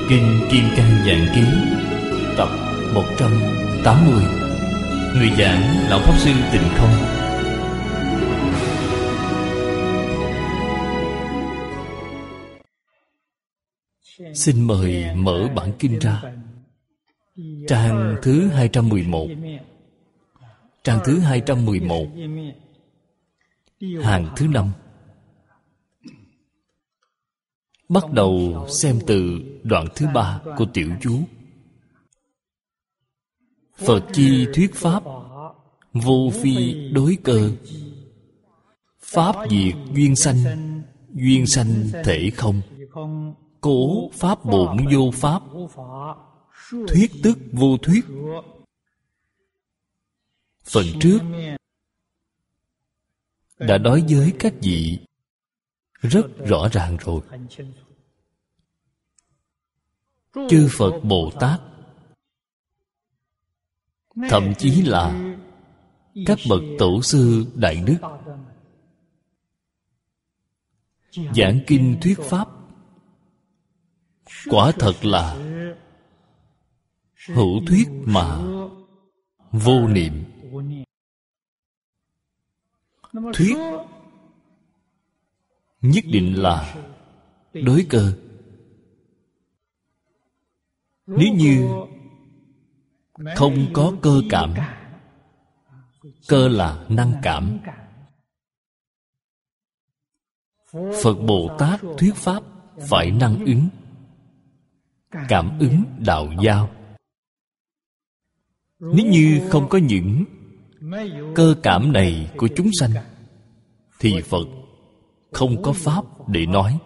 Kinh Kim Cang Giảng Ký tập 180. Người giảng Lão Pháp Sư Tịnh Không. Xin mời mở bản kinh ra. Trang thứ 211. Trang thứ 211, hàng thứ 5. Bắt đầu xem từ đoạn thứ 3 của tiểu chú. Phật chi thuyết pháp, vô phi đối cơ. Pháp diệt duyên sanh, duyên sanh thể không. Cố pháp bổn vô pháp, thuyết tức vô thuyết. Phần trước đã nói với các vị rất rõ ràng rồi. Chư Phật Bồ Tát, thậm chí là các bậc tổ sư đại đức, giảng kinh thuyết pháp quả thật là hữu thuyết mà vô niệm. Thuyết nhất định là đối cơ. Nếu như không có cơ cảm, cơ là năng cảm, Phật Bồ Tát thuyết pháp phải năng ứng, cảm ứng đạo giao. Nếu như không có những cơ cảm này của chúng sanh, thì Phật không có pháp để nói.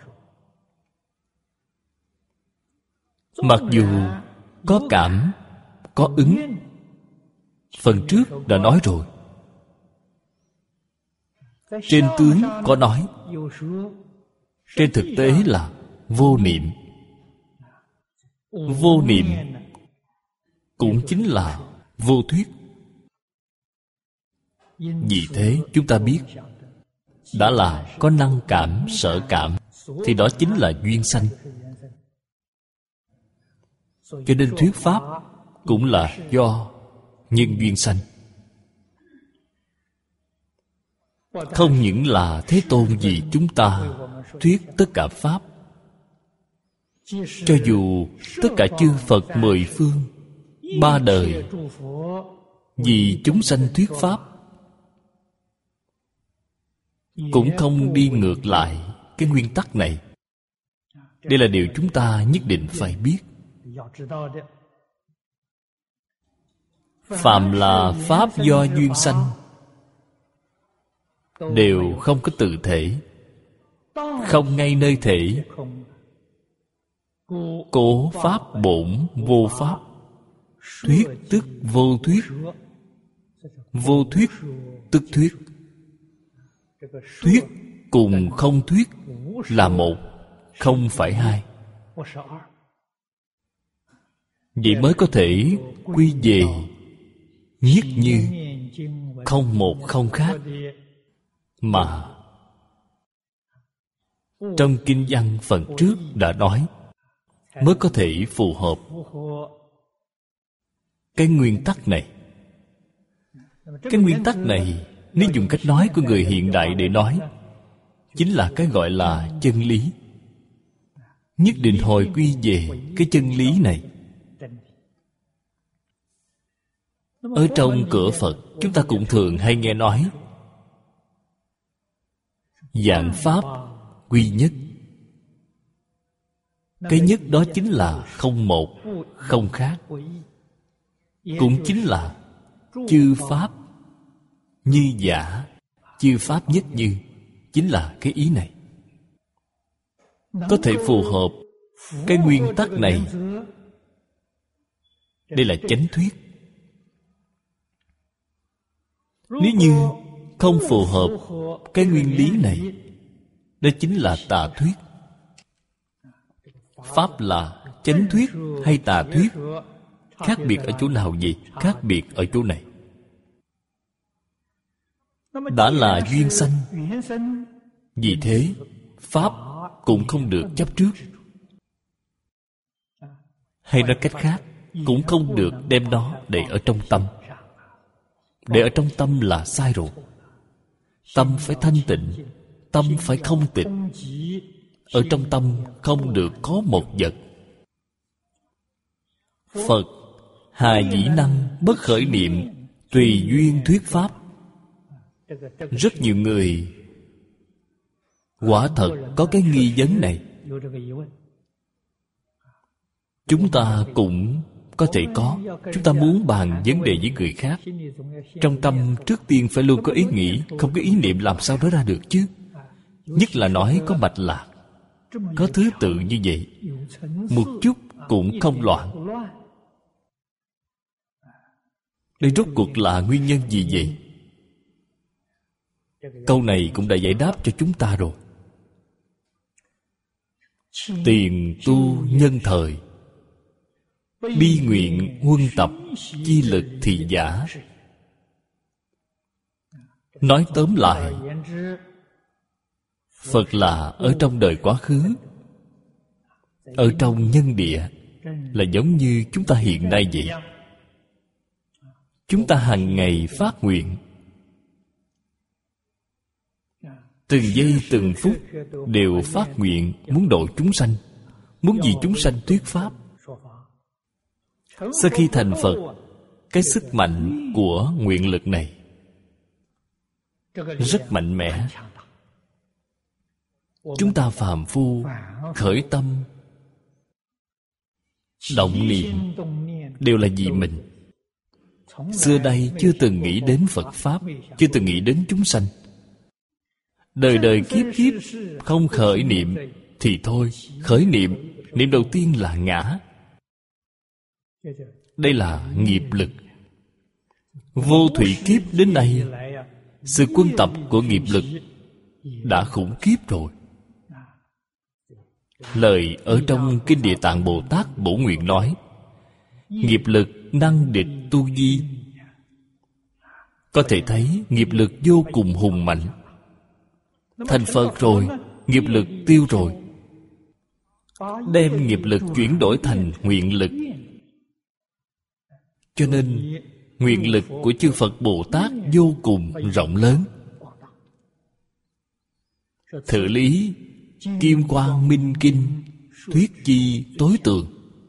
Mặc dù có cảm, có ứng, phần trước đã nói rồi. Trên tướng có nói, trên thực tế là vô niệm. Vô niệm cũng chính là vô thuyết. Vì thế chúng ta biết, đã là có năng cảm, sở cảm, thì đó chính là duyên sanh. Cho nên thuyết pháp cũng là do nhân duyên sanh. Không những là Thế Tôn vì chúng ta thuyết tất cả pháp, cho dù tất cả chư Phật 10 phương, 3 đời vì chúng sanh thuyết pháp, cũng không đi ngược lại cái nguyên tắc này. Đây là điều chúng ta nhất định phải biết. Phạm là pháp do duyên sanh, đều không có tự thể, không ngay nơi thể. Cố pháp bổn vô pháp, thuyết tức vô thuyết. Vô thuyết tức thuyết. Thuyết cùng không thuyết là một, không phải hai. Vậy mới có thể quy về nhất như, không một không khác, mà trong kinh văn phần trước đã nói, mới có thể phù hợp cái nguyên tắc này. Cái nguyên tắc này, nếu dùng cách nói của người hiện đại để nói, chính là cái gọi là chân lý. Nhất định hồi quy về cái chân lý này. Ở trong cửa Phật, chúng ta cũng thường hay nghe nói vạn pháp quy nhất. Cái nhất đó chính là không một, không khác. Cũng chính là chư pháp như giả, chư pháp nhất như, chính là cái ý này. Có thể phù hợp cái nguyên tắc này. Đây là chánh thuyết. Nếu như không phù hợp cái nguyên lý này, đó chính là tà thuyết. Pháp là chánh thuyết hay tà thuyết, khác biệt ở chỗ nào vậy? Khác biệt ở chỗ này. Đã là duyên sanh, vì thế pháp cũng không được chấp trước. Hay nói cách khác, cũng không được đem nó để ở trong tâm. Để ở trong tâm là sai rồi. Tâm phải thanh tịnh, tâm phải không tịch. Ở trong tâm không được có một vật. Phật hà dĩ năng bất khởi niệm, tùy duyên thuyết pháp. Rất nhiều người quả thật có cái nghi vấn này. Chúng ta cũng có thể có. Chúng ta muốn bàn vấn đề với người khác, trong tâm trước tiên phải luôn có ý nghĩ. Không có ý niệm làm sao nói ra được chứ. Nhất là nói có mạch lạc, có thứ tự như vậy, một chút cũng không loạn. Đây rốt cuộc là nguyên nhân gì vậy? Câu này cũng đã giải đáp cho chúng ta rồi. Tiền tu nhân thời, bi nguyện huân tập, chi lực thì giả. Nói tóm lại, Phật là ở trong đời quá khứ, ở trong nhân địa, là giống như chúng ta hiện nay vậy. Chúng ta hàng ngày phát nguyện, từng giây từng phút đều phát nguyện muốn độ chúng sanh, muốn vì chúng sanh thuyết pháp. Sau khi thành Phật, cái sức mạnh của nguyện lực này rất mạnh mẽ. Chúng ta phàm phu khởi tâm động niệm đều là vì mình. Xưa đây chưa từng nghĩ đến Phật Pháp, chưa từng nghĩ đến chúng sanh. Đời đời kiếp kiếp không khởi niệm thì thôi. Khởi niệm, niệm đầu tiên là ngã. Đây là nghiệp lực. Vô thủy kiếp đến nay, sự quân tập của nghiệp lực đã khủng khiếp rồi. Lời ở trong Kinh Địa Tạng Bồ Tát Bổ Nguyện nói, nghiệp lực năng địch tu di. Có thể thấy nghiệp lực vô cùng hùng mạnh. Thành Phật rồi, nghiệp lực tiêu rồi, đem nghiệp lực chuyển đổi thành nguyện lực. Cho nên nguyện lực của chư Phật Bồ Tát vô cùng rộng lớn. Thử lý Kim Quang Minh Kinh thuyết chi tối tường.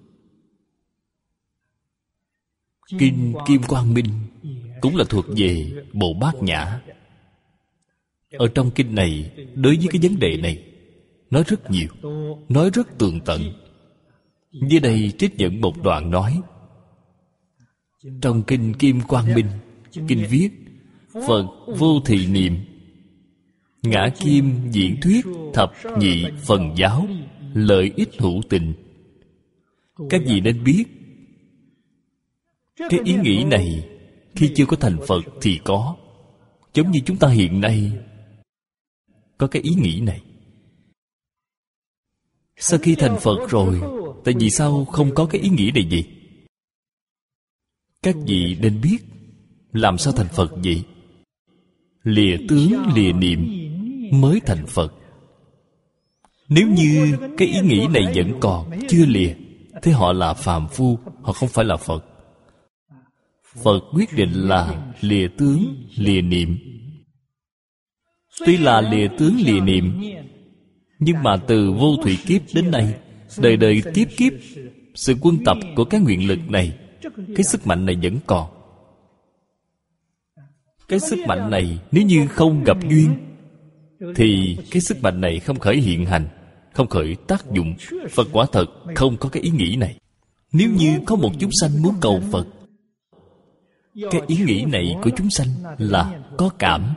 Kinh Kim Quang Minh cũng là thuộc về Bộ Bát Nhã. Ở trong kinh này, đối với cái vấn đề này nói rất nhiều, nói rất tường tận. Dưới đây trích dẫn một đoạn nói. Trong kinh Kim Quang Minh, kinh viết: Phật vô thị niệm, ngã kim diễn thuyết thập nhị phần giáo, lợi ích hữu tình. Các vị nên biết, cái ý nghĩ này khi chưa có thành Phật thì có. Giống như chúng ta hiện nay có cái ý nghĩ này. Sau khi thành Phật rồi, tại vì sao không có cái ý nghĩ này vậy? Các vị nên biết, làm sao thành Phật vậy? Lìa tướng lìa niệm mới thành Phật. Nếu như cái ý nghĩ này vẫn còn, chưa lìa, thế họ là phàm phu, họ không phải là Phật. Phật quyết định là lìa tướng lìa niệm. Tuy là lìa tướng lìa niệm, nhưng mà từ vô thủy kiếp đến nay, đời đời kiếp kiếp, sự quân tập của cái nguyện lực này, cái sức mạnh này vẫn còn. Cái sức mạnh này nếu như không gặp duyên, thì cái sức mạnh này không khởi hiện hành, không khởi tác dụng. Phật quả thật không có cái ý nghĩ này. Nếu như có một chúng sanh muốn cầu Phật, cái ý nghĩ này của chúng sanh là có cảm.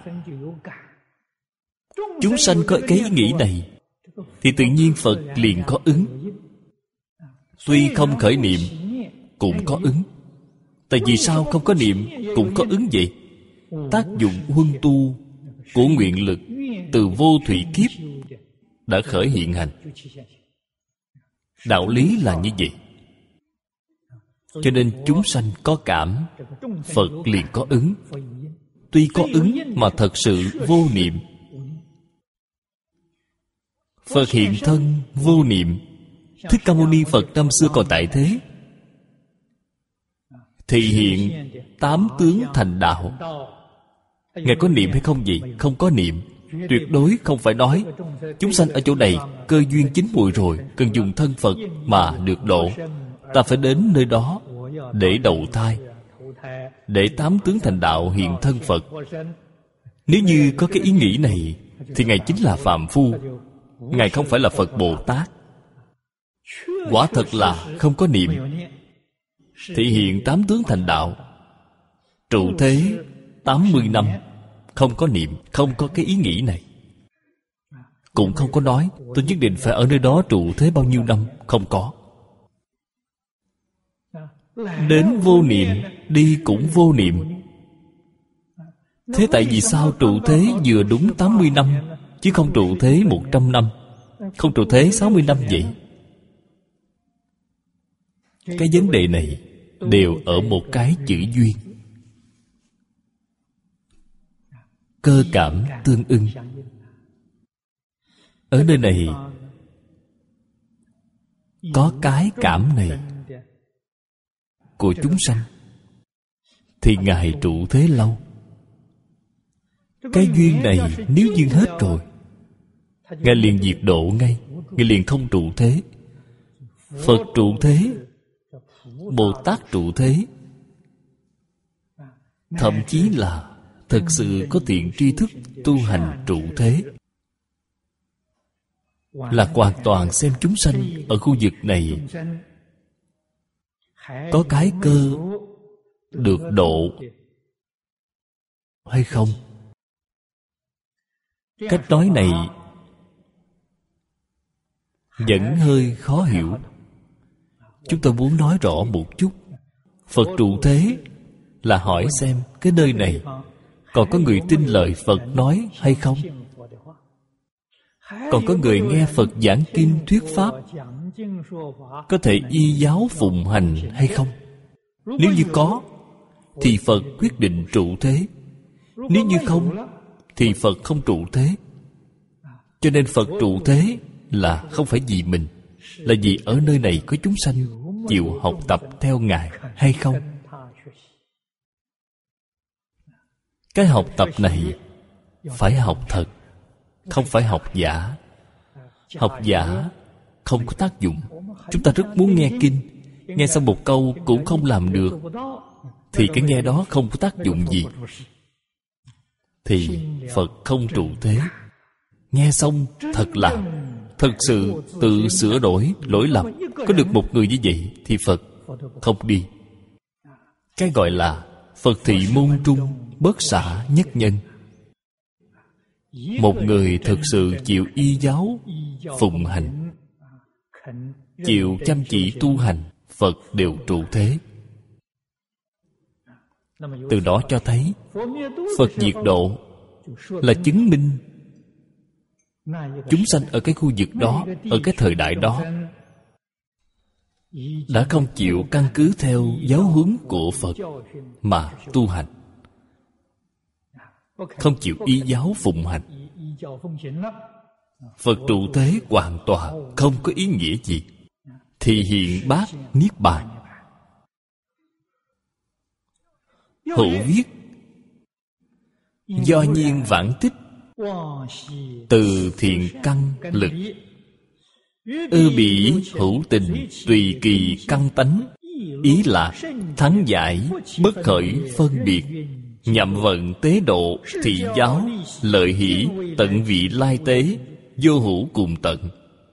Chúng sanh có cái ý nghĩ này thì tự nhiên Phật liền có ứng. Tuy không khởi niệm cũng có ứng. Tại vì sao không có niệm cũng có ứng vậy? Tác dụng huân tu của nguyện lực từ vô thủy kiếp đã khởi hiện hành. Đạo lý là như vậy. Cho nên chúng sanh có cảm, Phật liền có ứng. Tuy có ứng mà thật sự vô niệm. Phật hiện thân vô niệm. Thích Ca Mâu Ni Phật năm xưa còn tại thế, thị hiện 8 tướng thành đạo. Ngài có niệm hay không vậy? Không có niệm. Tuyệt đối không phải nói chúng sanh ở chỗ này cơ duyên chín mùi rồi, cần dùng thân Phật mà được độ. Ta phải đến nơi đó để đầu thai, để 8 tướng thành đạo hiện thân Phật. Nếu như có cái ý nghĩ này thì Ngài chính là phàm phu. Ngài không phải là Phật Bồ Tát. Quả thật là không có niệm. Thị hiện 8 tướng thành đạo, trụ thế 80 năm, không có niệm, không có cái ý nghĩ này. Cũng không có nói tôi nhất định phải ở nơi đó trụ thế bao nhiêu năm. Không có. Đến vô niệm, đi cũng vô niệm. Thế tại vì sao trụ thế vừa đúng 80 năm, chứ không trụ thế 100 năm, không trụ thế 60 năm vậy? Cái vấn đề này đều ở một cái chữ duyên. Cơ cảm tương ưng. Ở nơi này có cái cảm này của chúng sanh, thì Ngài trụ thế lâu. Cái duyên này nếu duyên hết rồi, Ngài liền diệt độ ngay. Ngài liền không trụ thế. Phật trụ thế, Bồ Tát trụ thế, thậm chí là thực sự có thiện tri thức tu hành trụ thế, là hoàn toàn xem chúng sanh ở khu vực này có cái cơ được độ hay không. Cách nói này vẫn hơi khó hiểu. Chúng tôi muốn nói rõ một chút. Phật trụ thế là hỏi xem cái nơi này còn có người tin lời Phật nói hay không? Còn có người nghe Phật giảng kinh thuyết pháp, có thể y giáo phụng hành hay không? Nếu như có, thì Phật quyết định trụ thế. Nếu như không, thì Phật không trụ thế. Cho nên Phật trụ thế là không phải vì mình, là vì ở nơi này có chúng sanh chịu học tập theo Ngài hay không. Cái học tập này phải học thật, không phải học giả. Học giả không có tác dụng. Chúng ta rất muốn nghe kinh, nghe xong một câu cũng không làm được, thì cái nghe đó không có tác dụng gì. Thì Phật không trụ thế. Nghe xong thật làm, thật sự tự sửa đổi lỗi lầm, có được một người như vậy thì Phật không đi. Cái gọi là Phật thị môn trung, bất xả nhất nhân. Một người thực sự chịu y giáo phụng hành, chịu chăm chỉ tu hành, Phật đều trụ thế. Từ đó cho thấy Phật diệt độ là chứng minh chúng sanh ở cái khu vực đó, ở cái thời đại đó đã không chịu căn cứ theo giáo huấn của Phật mà tu hành, không chịu y giáo phụng hành. Phật trụ thế hoàn toàn không có ý nghĩa gì. Thì hiện bát niết bàn. Hữu viết do nhiên vãng tích, từ thiện căn lực, ư bỉ hữu tình, tùy kỳ căn tánh. Ý là thắng giải bất khởi phân biệt, nhậm vận tế độ, thị giáo lợi hỷ, tận vị lai tế, vô hữu cùng tận.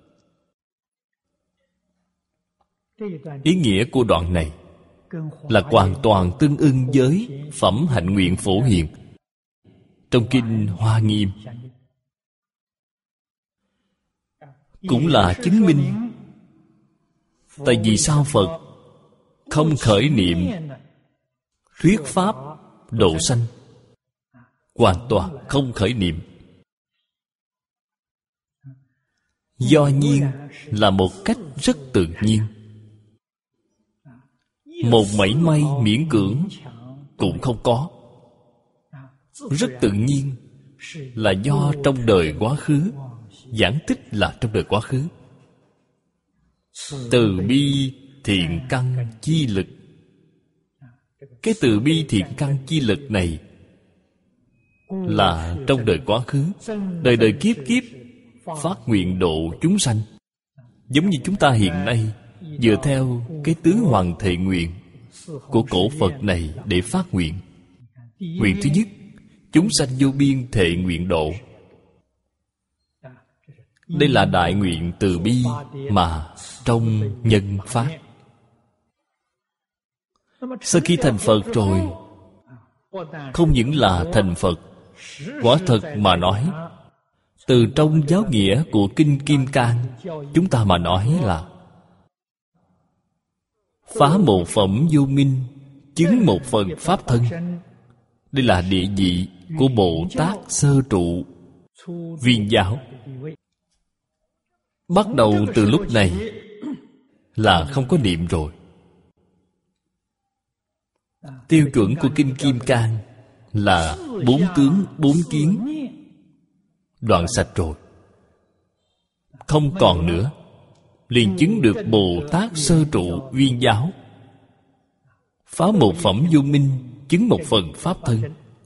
Ý nghĩa của đoạn này là hoàn toàn tương ưng với phẩm hạnh nguyện phổ hiền trong kinh Hoa Nghiêm. Cũng là chứng minh tại vì sao Phật không khởi niệm thuyết pháp độ sanh, hoàn toàn không khởi niệm. Do nhiên là một cách rất tự nhiên, một mảy may miễn cưỡng cũng không có. Rất tự nhiên là do trong đời quá khứ, giảng tích là trong đời quá khứ. Từ bi thiện căn chi lực Cái từ bi thiện căn chi lực này là trong đời quá khứ, đời đời kiếp kiếp phát nguyện độ chúng sanh. Giống như chúng ta hiện nay dựa theo cái tứ hoàng thệ nguyện của cổ Phật này để phát nguyện. Nguyện thứ nhất, chúng sanh vô biên thệ nguyện độ. Đây là đại nguyện từ bi mà trong nhân phát. Sau khi thành Phật rồi, không những là thành Phật, quả thật mà nói, từ trong giáo nghĩa của Kinh Kim Cang, chúng ta mà nói là phá một phẩm vô minh, chứng một phần pháp thân. Đây là địa vị của Bồ Tát sơ trụ viên giáo. Bắt đầu từ lúc này là không có niệm rồi. Tiêu chuẩn của Kinh Kim Cang là 4 tướng 4 kiến đoạn sạch rồi, không còn nữa, liền chứng được Bồ Tát sơ trụ viên giáo. Phá một phẩm vô minh, chứng một phần pháp thân.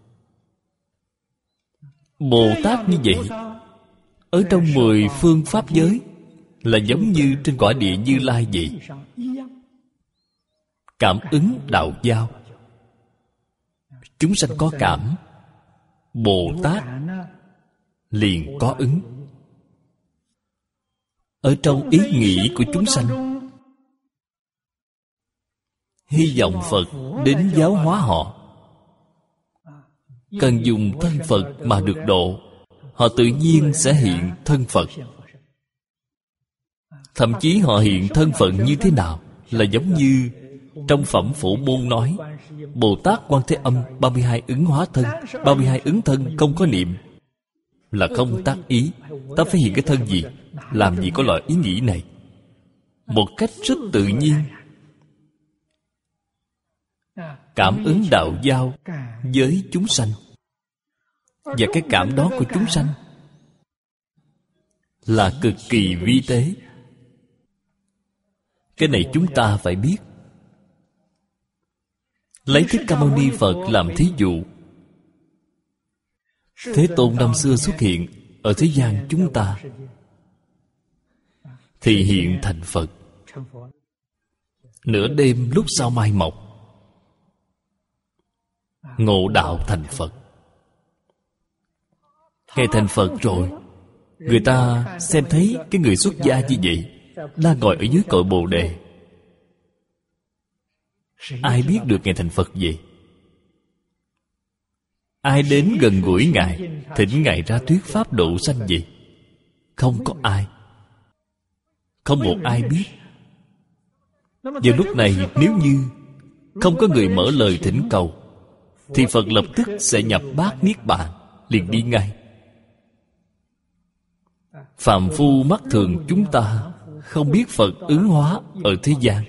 Bồ Tát như vậy ở trong 10 phương pháp giới là giống như trên quả địa Như Lai vậy. Cảm ứng đạo giao. Chúng sanh có cảm, Bồ Tát liền có ứng. Ở trong ý nghĩ của chúng sanh, hy vọng Phật đến giáo hóa họ, cần dùng thân Phật mà được độ, họ tự nhiên sẽ hiện thân Phật. Thậm chí họ hiện thân Phật như thế nào là giống như trong phẩm Phổ Môn nói, Bồ Tát Quan Thế Âm 32 ứng hóa thân, 32 ứng thân không có niệm, là không tác ý. Ta phải hiện cái thân gì? Làm gì có loại ý nghĩ này? Một cách rất tự nhiên, cảm ứng đạo giao với chúng sanh. Và cái cảm đó của chúng sanh là cực kỳ vi tế. Cái này chúng ta phải biết. Lấy Thích Ca Mâu Ni Phật làm thí dụ. Thế Tôn năm xưa xuất hiện ở thế gian chúng ta thì hiện thành Phật. Nửa đêm lúc sao mai mọc, ngộ đạo thành Phật. Ngài thành Phật rồi, người ta xem thấy cái người xuất gia như vậy đang ngồi ở dưới cội Bồ Đề. Ai biết được Ngài thành Phật vậy? Ai đến gần gũi Ngài, thỉnh Ngài ra thuyết pháp độ sanh vậy? Không có ai. Không một ai biết. Vào lúc này nếu như không có người mở lời thỉnh cầu, thì Phật lập tức sẽ nhập bát niết bàn, liền đi ngay. Phàm phu mắt thường chúng ta không biết Phật ứng hóa ở thế gian.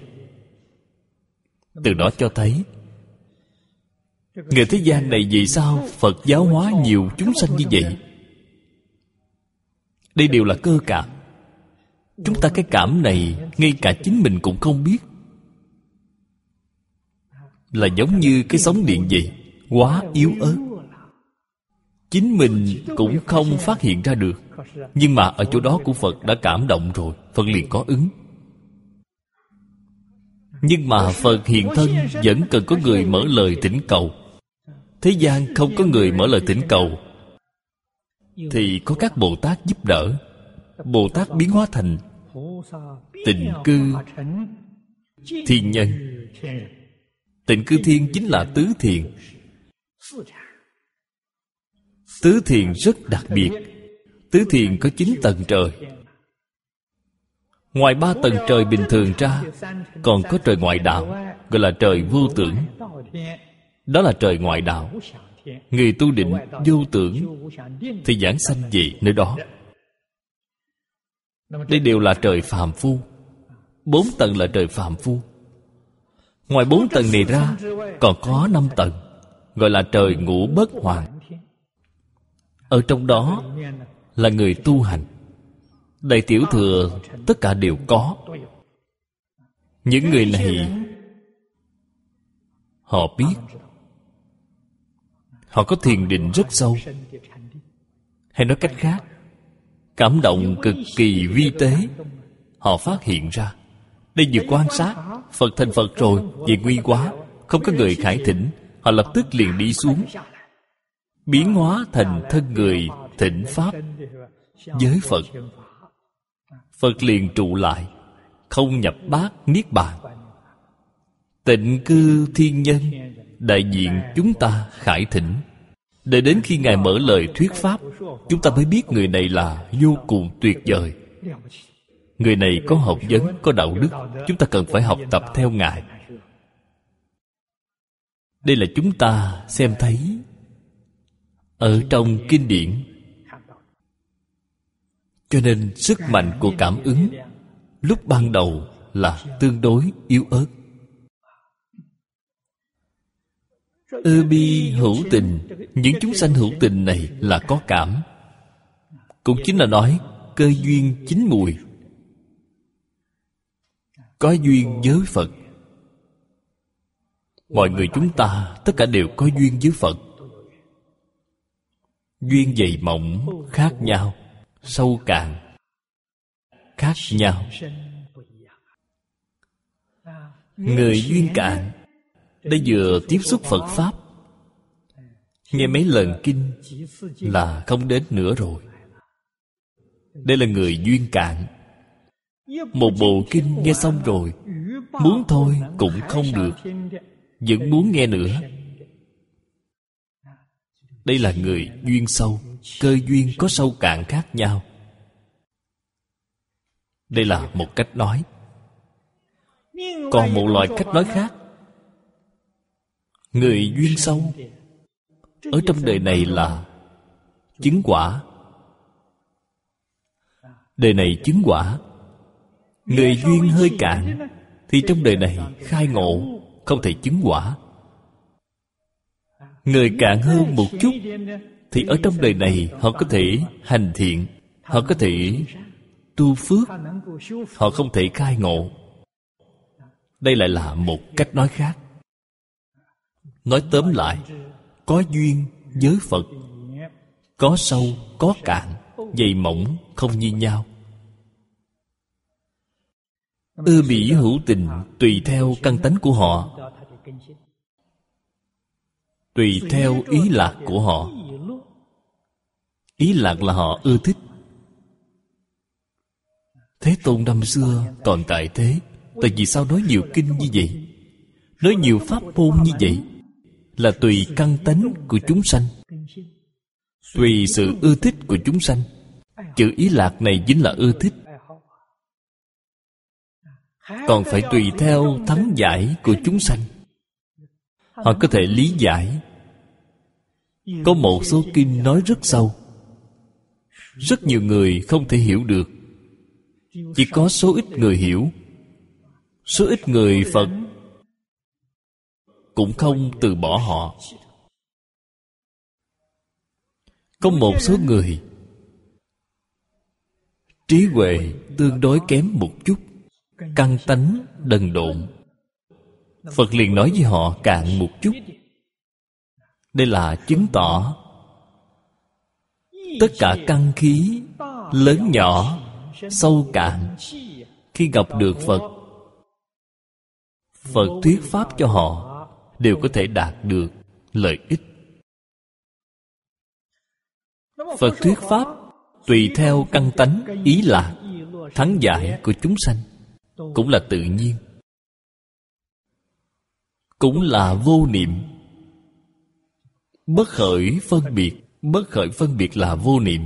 Từ đó cho thấy người thế gian này vì sao Phật giáo hóa nhiều chúng sanh như vậy? Đây đều là cơ cảm. Chúng ta cái cảm này ngay cả chính mình cũng không biết. Là giống như cái sóng điện vậy, quá yếu ớt. Chính mình cũng không phát hiện ra được. Nhưng mà ở chỗ đó của Phật đã cảm động rồi, Phật liền có ứng. Nhưng mà Phật hiện thân vẫn cần có người mở lời thỉnh cầu. Thế gian không có người mở lời thỉnh cầu thì có các Bồ Tát giúp đỡ. Bồ Tát biến hóa thành Tịnh Cư Thiên Nhân. Tịnh Cư Thiên chính là tứ thiền. Tứ thiền rất đặc biệt. Tứ thiền có 9 tầng trời. Ngoài 3 tầng trời bình thường ra, còn có trời ngoại đạo, gọi là trời vô tưởng. Đó là trời ngoại đạo. Người tu định vô tưởng thì giảng sanh về nơi đó. Đây đều là trời phàm phu. 4 tầng là trời phàm phu. Ngoài 4 tầng này ra, còn có 5 tầng, gọi là trời ngũ bất hoàn. Ở trong đó là người tu hành. Đại tiểu thừa tất cả đều có. Những người này họ biết. Họ có thiền định rất sâu. Hay nói cách khác, cảm động cực kỳ vi tế. Họ phát hiện ra, đây vừa quan sát Phật thành Phật rồi, vậy nguy quá, không có người khải thỉnh. Họ lập tức liền đi xuống, biến hóa thành thân người thỉnh Pháp với Phật. Phật liền trụ lại, không nhập bát niết bàn. Tịnh cư thiên nhân, đại diện chúng ta khải thỉnh. Để đến khi Ngài mở lời thuyết Pháp, chúng ta mới biết người này là vô cùng tuyệt vời. Người này có học vấn, có đạo đức. Chúng ta cần phải học tập theo Ngài. Đây là chúng ta xem thấy ở trong kinh điển. Cho nên sức mạnh của cảm ứng lúc ban đầu là tương đối yếu ớt. Ơ bi hữu tình, những chúng sanh hữu tình này là có cảm. Cũng chính là nói cơ duyên chín mùi, có duyên với Phật. Mọi người chúng ta tất cả đều có duyên với Phật. Duyên dày mỏng khác nhau, sâu cạn khác nhau. Người duyên cạn, đây vừa tiếp xúc Phật Pháp, nghe mấy lần kinh là không đến nữa rồi. Đây là người duyên cạn. Một bộ kinh nghe xong rồi, muốn thôi cũng không được, vẫn muốn nghe nữa. Đây là người duyên sâu. Cơ duyên có sâu cạn khác nhau. Đây là một cách nói. Còn một loại cách nói khác, người duyên sâu ở trong đời này là chứng quả. Đời này chứng quả. Người duyên hơi cạn thì trong đời này khai ngộ, không thể chứng quả. Người cạn hơn một chút thì ở trong đời này họ có thể hành thiện, họ có thể tu phước, họ không thể khai ngộ. Đây lại là một cách nói khác. Nói tóm lại, có duyên với Phật, có sâu, có cạn, dày mỏng không như nhau. Ưa bỉ hữu tình tùy theo căn tánh của họ, tùy theo ý lạc của họ. Ý lạc là họ ưa thích. Thế Tôn năm xưa còn tại thế, tại vì sao nói nhiều kinh như vậy, nói nhiều pháp môn như vậy, là tùy căn tánh của chúng sanh, tùy sự ưa thích của chúng sanh. Chữ ý lạc này chính là ưa thích. Còn phải tùy theo thắng giải của chúng sanh. Họ có thể lý giải. Có một số kinh nói rất sâu, rất nhiều người không thể hiểu được. Chỉ có số ít người hiểu. Số ít người Phật cũng không từ bỏ họ. Có một số người trí huệ tương đối kém một chút, căn tánh đần độn, Phật liền nói với họ cạn một chút. Đây là chứng tỏ tất cả căn khí lớn nhỏ, sâu cạn, khi gặp được Phật, Phật thuyết pháp cho họ đều có thể đạt được lợi ích. Phật thuyết pháp tùy theo căn tánh, ý lạc, thắng giải của chúng sanh, cũng là tự nhiên, cũng là vô niệm. Bất khởi phân biệt. Bất khởi phân biệt là vô niệm.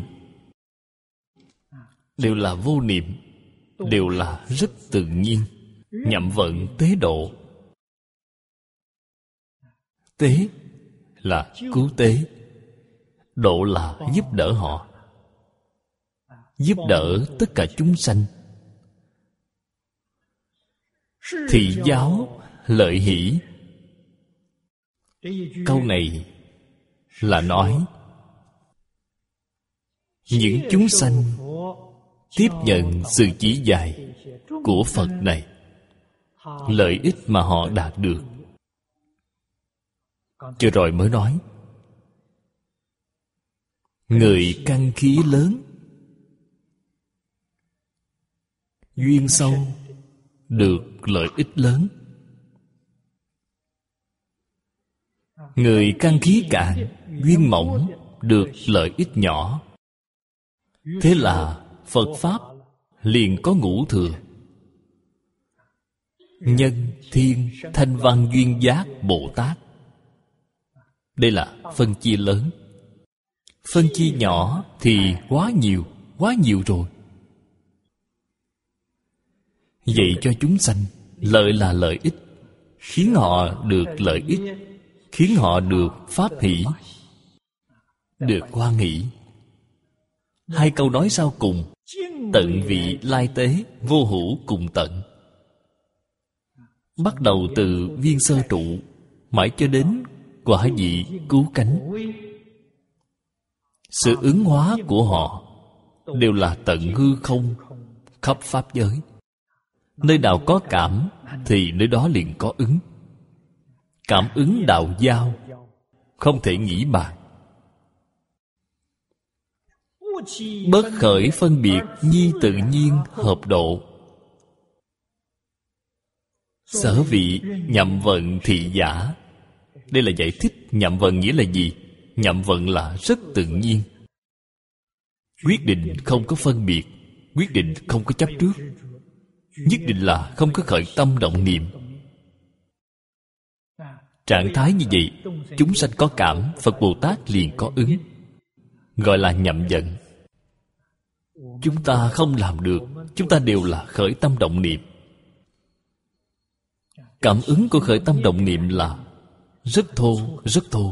Đều là vô niệm, đều là rất tự nhiên. Nhậm vận tế độ. Tế là cứu tế, độ là giúp đỡ họ, giúp đỡ tất cả chúng sanh. Thị giáo lợi hỷ. Câu này là nói những chúng sanh tiếp nhận sự chỉ dạy của Phật này, lợi ích mà họ đạt được Vừa rồi mới nói, người căn khí lớn, duyên sâu, được lợi ích lớn. Người căn khí cạn, duyên mỏng, được lợi ích nhỏ. Thế là Phật Pháp liền có ngũ thừa: Nhân, Thiên, Thanh Văn, Duyên Giác, Bồ Tát. Đây là phân chia lớn. Phân chia nhỏ thì quá nhiều rồi. Vậy cho chúng sanh, lợi là lợi ích, khiến họ được lợi ích, khiến họ được pháp hỷ, được hoan hỷ. Hai câu nói sau cùng: tận vị lai tế, vô hữu cùng tận. Bắt đầu từ viên sơ trụ, mãi cho đến quả vị cứu cánh. Sự ứng hóa của họ đều là tận hư không, khắp pháp giới. Nơi nào có cảm thì nơi đó liền có ứng. Cảm ứng đạo giao, không thể nghĩ bàn. Bất khởi phân biệt, nhi tự nhiên hợp độ. Sở vị nhậm vận thị giả. Đây là giải thích nhậm vận nghĩa là gì? Nhậm vận là rất tự nhiên. Quyết định không có phân biệt, quyết định không có chấp trước, nhất định là không có khởi tâm động niệm. Trạng thái như vậy, chúng sanh có cảm, Phật Bồ Tát liền có ứng, gọi là nhậm vận. Chúng ta không làm được, chúng ta đều là khởi tâm động niệm. Cảm ứng của khởi tâm động niệm là rất thô, rất thô.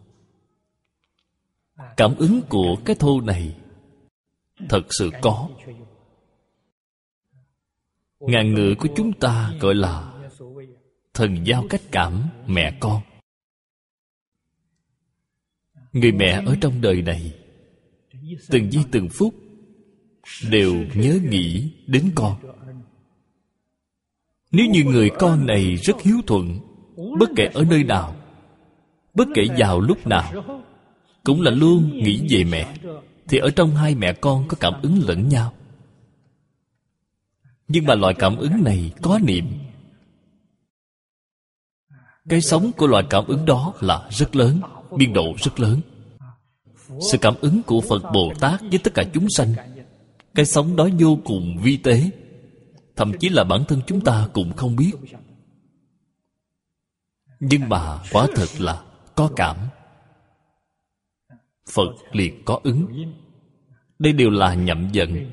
Cảm ứng của cái thô này thật sự có. Ngạn ngữ của chúng ta gọi là thần giao cách cảm mẹ con. Người mẹ ở trong đời này, từng giây từng phút đều nhớ nghĩ đến con. Nếu như người con này rất hiếu thuận, bất kể ở nơi nào, bất kể vào lúc nào, cũng là luôn nghĩ về mẹ, thì ở trong hai mẹ con có cảm ứng lẫn nhau. Nhưng mà loại cảm ứng này có niệm. Cái sống của loại cảm ứng đó là rất lớn, biên độ rất lớn. Sự cảm ứng của Phật Bồ Tát với tất cả chúng sanh, cái sống đó vô cùng vi tế, thậm chí là bản thân chúng ta cũng không biết. Nhưng mà quả thật là có cảm, Phật liền có ứng. Đây đều là nhậm vận.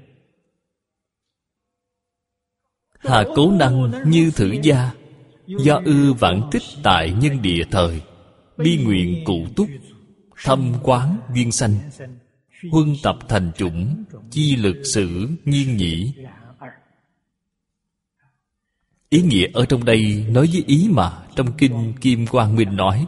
Hà cố năng như thử gia, do ư vạn tích tại nhân địa thời, bi nguyện cụ túc, thâm quán duyên sanh, huân tập thành chủng, chi lực sử nhiên nhĩ. Ý nghĩa ở trong đây nói với ý mà trong kinh Kim Quang Minh nói,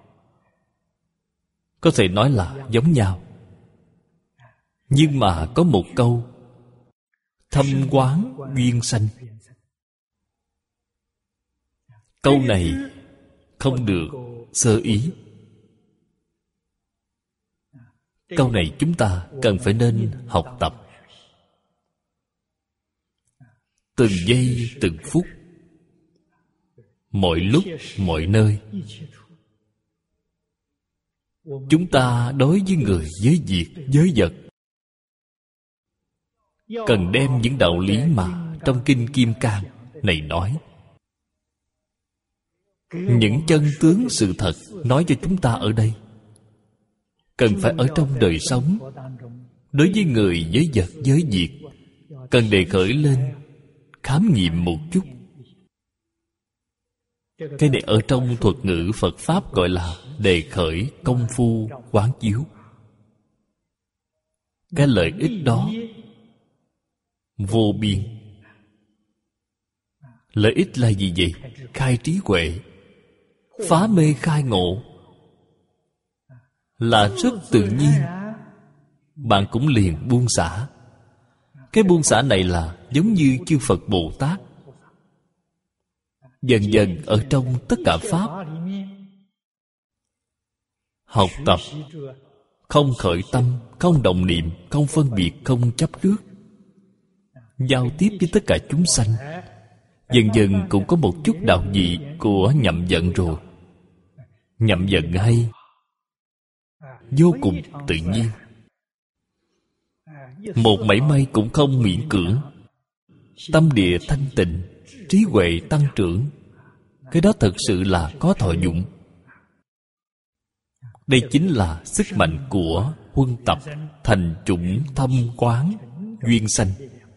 có thể nói là giống nhau. Nhưng mà có một câu thâm quán duyên sanh. Câu này không được sơ ý. Câu này chúng ta cần phải nên học tập. Từng giây từng phút, mọi lúc mọi nơi, chúng ta đối với người, với việc, với vật, cần đem những đạo lý mà trong kinh Kim Cang này nói, những chân tướng sự thật nói cho chúng ta ở đây, cần phải ở trong đời sống, đối với người, với vật, với việc, cần đề khởi lên khám nghiệm một chút. Cái này ở trong thuật ngữ Phật Pháp gọi là đề khởi công phu quán chiếu. Cái lợi ích đó vô biên. Lợi ích là gì vậy? Khai trí huệ, phá mê khai ngộ, là rất tự nhiên. Bạn cũng liền buông xả. Cái buông xả này là giống như chư Phật Bồ Tát. Dần dần ở trong tất cả Pháp học tập, không khởi tâm, không động niệm, không phân biệt, không chấp trước, giao tiếp với tất cả chúng sanh, dần dần cũng có một chút đạo vị của nhậm vận rồi. Nhậm vận hay, vô cùng tự nhiên, một mảy may cũng không miễn cưỡng. Tâm địa thanh tịnh, trí huệ tăng trưởng, cái đó thật sự là có thọ dụng. Đây chính là sức mạnh của huân tập thành chủng thâm quán duyên sanh.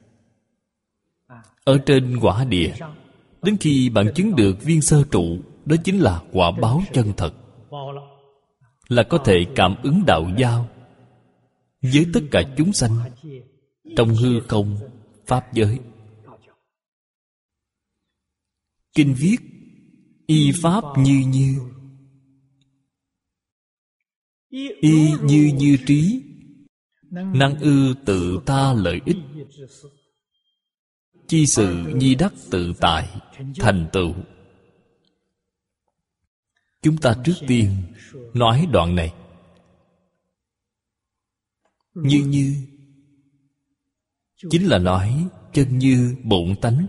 Ở trên quả địa, đến khi bạn chứng được viên sơ trụ, đó chính là quả báo chân thật, là có thể cảm ứng đạo giao với tất cả chúng sanh trong hư không pháp giới. Kinh viết y pháp như như, y như như trí, năng ư tự ta lợi ích, chi sự nhi đắc tự tại thành tựu. Chúng ta trước tiên nói đoạn này. Như như chính là nói chân như bổn tánh.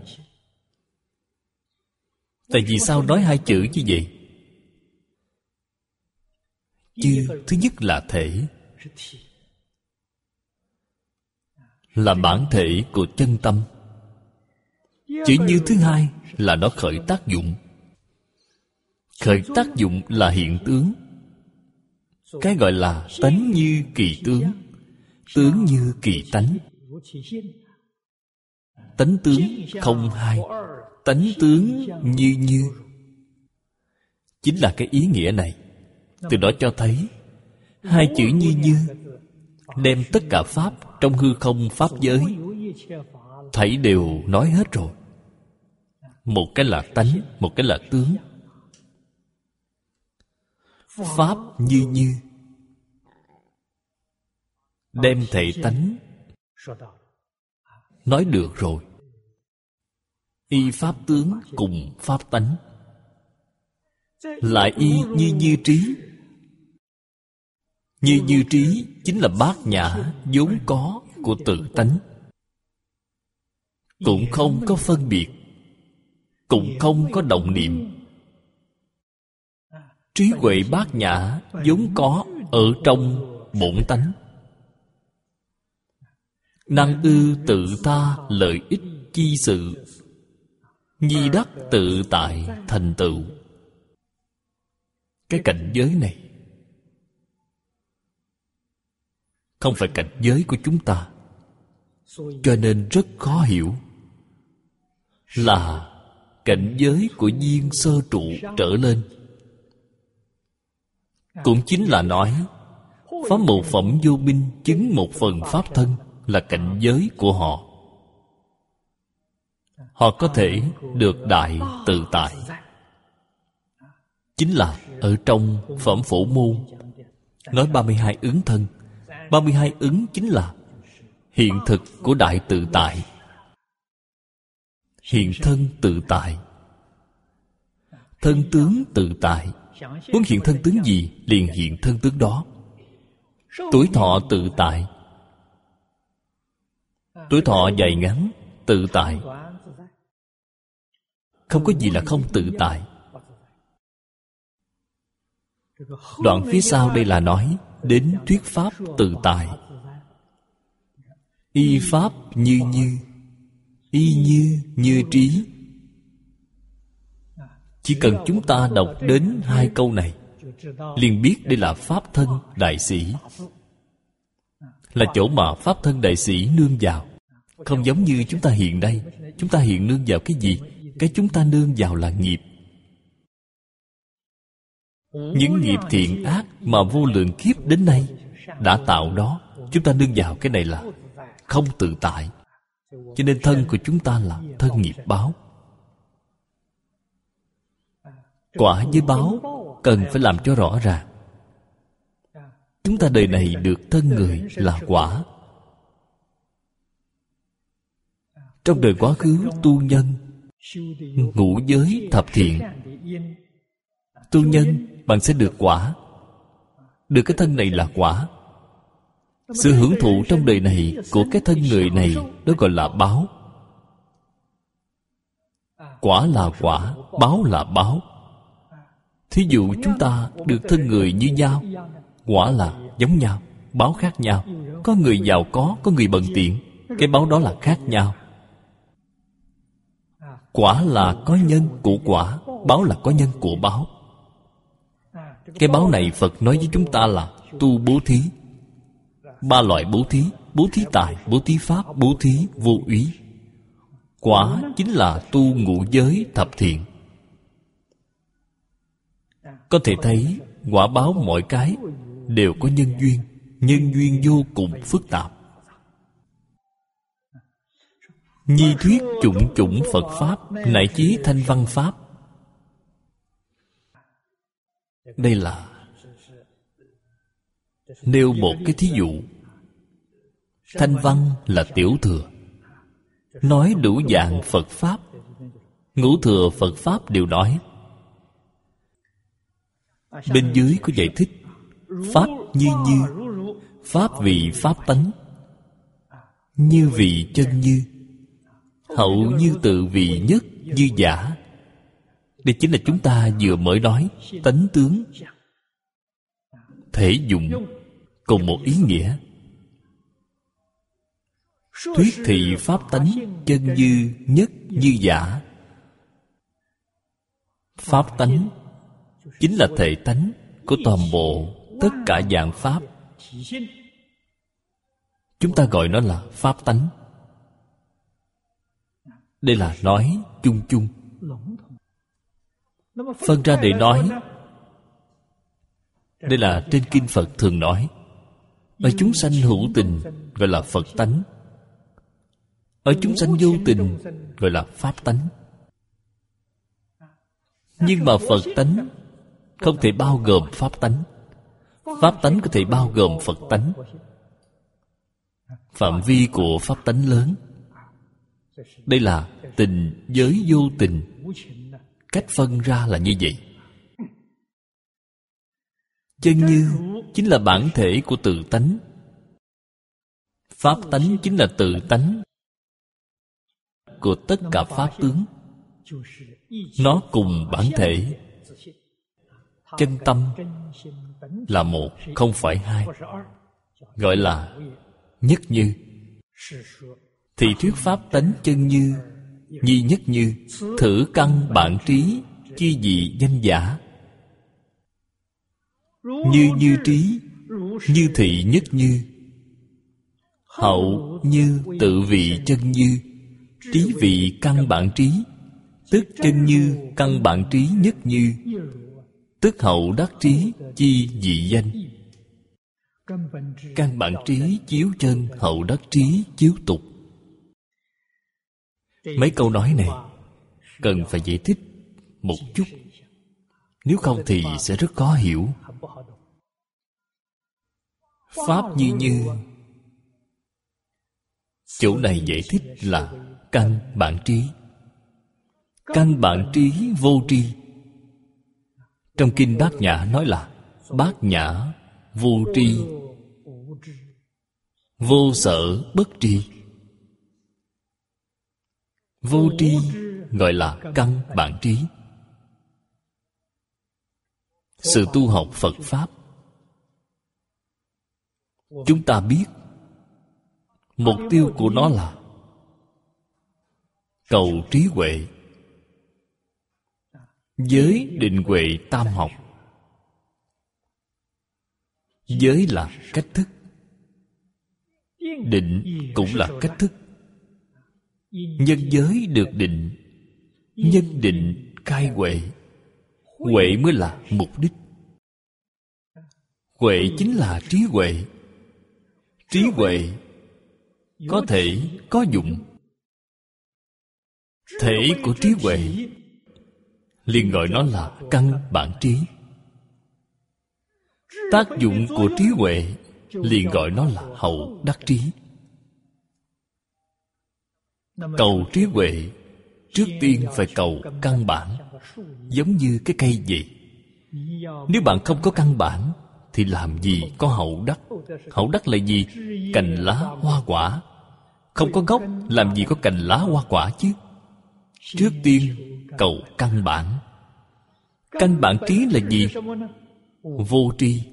Tại vì sao nói hai chữ như vậy? Chư thứ nhất là thể, là bản thể của chân tâm. Chữ như thứ hai là nó khởi tác dụng. Khởi tác dụng là hiện tướng. Cái gọi là tánh như kỳ tướng, tướng như kỳ tánh. Tánh tướng không hai, tánh tướng như như, chính là cái ý nghĩa này. Từ đó cho thấy hai chữ như như đem tất cả pháp trong hư không pháp giới thảy đều nói hết rồi. Một cái là tánh, một cái là tướng. Pháp như như đem thể tánh nói được rồi. Y pháp tướng cùng pháp tánh, lại y như như trí. Như như trí chính là bát nhã vốn có của tự tánh, cũng không có phân biệt, cũng không có động niệm. Trí huệ bát nhã vốn có ở trong bổn tánh. Năng ư tự ta lợi ích chi sự, nhi đắc tự tại thành tựu. Cái cảnh giới này không phải cảnh giới của chúng ta, cho nên rất khó hiểu. Là cảnh giới của viên sơ trụ trở lên. Cũng chính là nói pháp một phẩm vô minh chứng một phần pháp thân là cảnh giới của họ. Họ có thể được đại tự tại, chính là ở trong phẩm Phổ Môn nói 32 ứng thân. 32 ứng chính là hiện thực của đại tự tại, hiện thân tự tại, thân tướng tự tại. Muốn hiện thân tướng gì liền hiện thân tướng đó. Tuổi thọ tự tại, tuổi thọ dài ngắn tự tại, không có gì là không tự tại. Đoạn phía sau đây là nói đến thuyết pháp tự tại. Y pháp như như, y như như trí. Chỉ cần chúng ta đọc đến hai câu này, liền biết đây là pháp thân đại sĩ, là chỗ mà pháp thân đại sĩ nương vào. Không giống như chúng ta hiện đây. Chúng ta hiện nương vào cái gì? Cái chúng ta nương vào là nghiệp. Những nghiệp thiện ác mà vô lượng kiếp đến nay đã tạo đó, chúng ta nương vào cái này là không tự tại. Cho nên thân của chúng ta là thân nghiệp báo. Quả với báo cần phải làm cho rõ ràng. Chúng ta đời này được thân người là quả. Trong đời quá khứ tu nhân, ngũ giới thập thiện. Tu nhân bạn sẽ được quả. được cái thân này là quả. Sự hưởng thụ trong đời này của cái thân người này, đó gọi là báo. Quả là quả, báo là báo. Thí dụ chúng ta được thân người như nhau, quả là giống nhau, báo khác nhau. Có người giàu có người bần tiện, cái báo đó là khác nhau. Quả là có nhân của quả, báo là có nhân của báo. Cái báo này Phật nói với chúng ta là tu bố thí. 3 loại bố thí: bố thí tài, bố thí pháp, bố thí vô úy. Quả chính là tu ngũ giới thập thiện. Có thể thấy quả báo mọi cái đều có nhân duyên. Nhân duyên vô cùng phức tạp. Nhi thuyết chủng chủng Phật Pháp, nại chí thanh văn Pháp. Đây là nêu một cái thí dụ. Thanh văn là tiểu thừa, nói đủ dạng Phật Pháp. Ngũ thừa Phật Pháp đều nói. Bên dưới có giải thích: Pháp như như, Pháp vì Pháp tánh, như vì chân như, hậu như tự vì nhất như giả. Đây chính là chúng ta vừa mới nói tánh tướng thể dụng cùng một ý nghĩa. Thuyết thị Pháp tánh chân như nhất như giả. Pháp tánh chính là thể tánh của toàn bộ tất cả dạng Pháp. Chúng ta gọi nó là Pháp tánh. Đây là nói chung chung. Phân ra để nói, đây là trên kinh Phật thường nói. Ở chúng sanh hữu tình gọi là Phật tánh, ở chúng sanh vô tình gọi là Pháp tánh. Nhưng mà Phật tánh không thể bao gồm Pháp tánh. Pháp tánh có thể bao gồm Phật tánh. Phạm vi của Pháp tánh lớn. Đây là tình giới vô tình. Cách phân ra là như vậy. Chân như chính là bản thể của tự tánh. Pháp tánh chính là tự tánh của tất cả Pháp tướng. Nó cùng bản thể. Chân tâm là một, không phải hai. Gọi là nhất như. Thì thuyết Pháp tánh chân như, nhi nhất như, thử căn bản trí, chi dị danh giả. Như như trí, như thị nhất như, hậu như tự vị chân như, trí vị căn bản trí, tức chân như căn bản trí nhất như, tức hậu đắc trí chi dị danh. Căn bản trí chiếu trên, hậu đắc trí chiếu tục. Mấy câu nói này cần phải giải thích một chút, nếu không thì sẽ rất khó hiểu. Pháp như như, chỗ này giải thích là căn bản trí. Căn bản trí vô tri. Trong kinh Bát Nhã nói là bát nhã vô tri, vô sở bất tri. Vô tri gọi là căn bản trí. Sự tu học Phật Pháp, chúng ta biết mục tiêu của nó là cầu trí huệ. Giới định huệ tam học. Giới là cách thức, định cũng là cách thức. Nhân giới được định, nhân định khai huệ. Huệ mới là mục đích. Huệ chính là trí huệ. Trí huệ có thể có dụng. Thể của trí huệ liền gọi nó là căn bản trí. Tác dụng của trí huệ liền gọi nó là hậu đắc trí. Cầu trí huệ, trước tiên phải cầu căn bản. Giống như cái cây vậy. Nếu bạn không có căn bản thì làm gì có hậu đắc. Hậu đắc là gì? Cành lá hoa quả. Không có gốc, làm gì có cành lá hoa quả chứ. Trước tiên cầu căn bản. Căn bản trí là gì? Vô tri.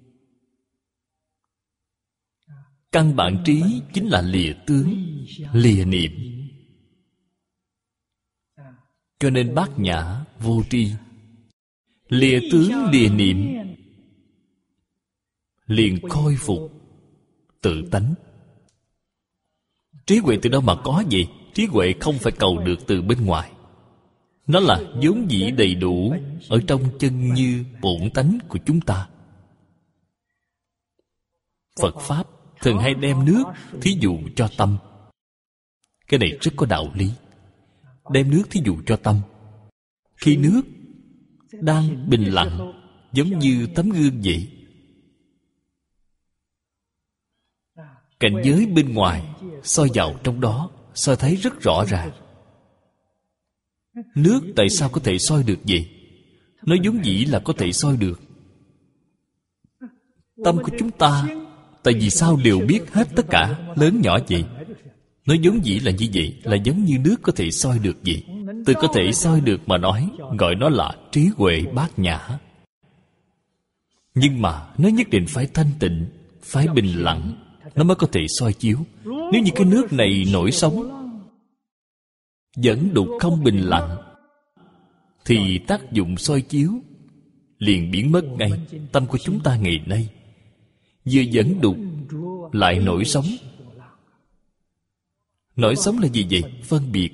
Căn bản trí chính là lìa tướng, lìa niệm. Cho nên Bát Nhã vô tri. Lìa tướng lìa niệm, liền khôi phục tự tánh. Trí huệ từ đâu mà có vậy? Trí huệ không phải cầu được từ bên ngoài. Nó là vốn dĩ đầy đủ ở trong chân như bổn tánh của chúng ta. Phật Pháp thường hay đem nước thí dụ cho tâm. Cái này rất có đạo lý. Đem nước thí dụ cho tâm. Khi nước đang bình lặng, giống như tấm gương vậy, cảnh giới bên ngoài soi vào trong đó, soi thấy rất rõ ràng. Nước tại sao có thể soi được vậy? Nó vốn dĩ là có thể soi được. Tâm của chúng ta tại vì sao đều biết hết tất cả, lớn nhỏ vậy? Nó vốn dĩ là như vậy, là giống như nước có thể soi được vậy. Từ có thể soi được mà nói, gọi nó là trí huệ bát nhã. Nhưng mà nó nhất định phải thanh tịnh, phải bình lặng, nó mới có thể soi chiếu. Nếu như cái nước này nổi sóng, dẫn đục không bình lặng, thì tác dụng soi chiếu liền biến mất ngay. Tâm của chúng ta ngày nay vừa dẫn đục lại nổi sóng. Nổi sóng là gì vậy? Phân biệt.